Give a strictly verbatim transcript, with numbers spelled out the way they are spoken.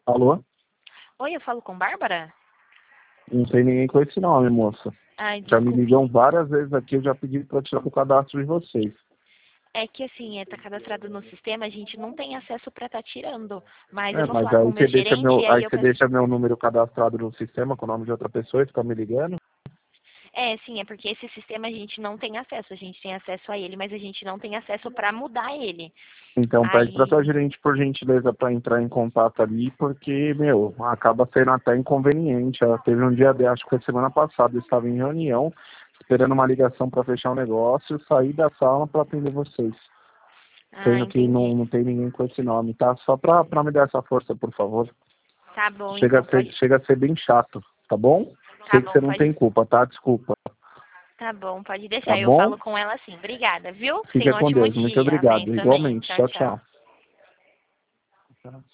Alô? Oi, eu falo com Bárbara? Não tem ninguém com esse nome, moça. Ai, Já me desculpe. ligam várias vezes aqui, eu já pedi para tirar o cadastro de vocês. É que assim, é, tá cadastrado no sistema, a gente não tem acesso para estar tirando. Mas eu É, vou mas falar com aí o meu você deixa gerente meu, e aí aí eu você peço. deixa meu número cadastrado no sistema com o nome de outra pessoa e fica me ligando? É, sim, é porque esse sistema a gente não tem acesso. A gente tem acesso a ele, mas a gente não tem acesso para mudar ele. Então pede para sua Aí. gerente, por gentileza, para entrar em contato ali, porque, meu, acaba sendo até inconveniente. Ela teve um dia, de- acho que foi semana passada, eu estava em reunião, esperando uma ligação para fechar um negócio, saí da sala para atender vocês. Ah, Sendo que entendi. não, não tem ninguém com esse nome, tá? Só para me dar essa força, por favor. Tá bom, Chega a então ser, pode. chega a ser bem chato, tá bom? Tá Sei que você bom, não tem pode. culpa, tá? Desculpa. Tá bom, pode Tá deixar. Eu bom? falo com ela assim. Obrigada, viu? Fica Tenha um com ótimo Deus. Muito dia. obrigado. Amém também. Igualmente. Tchau, Tchau, tchau. tchau.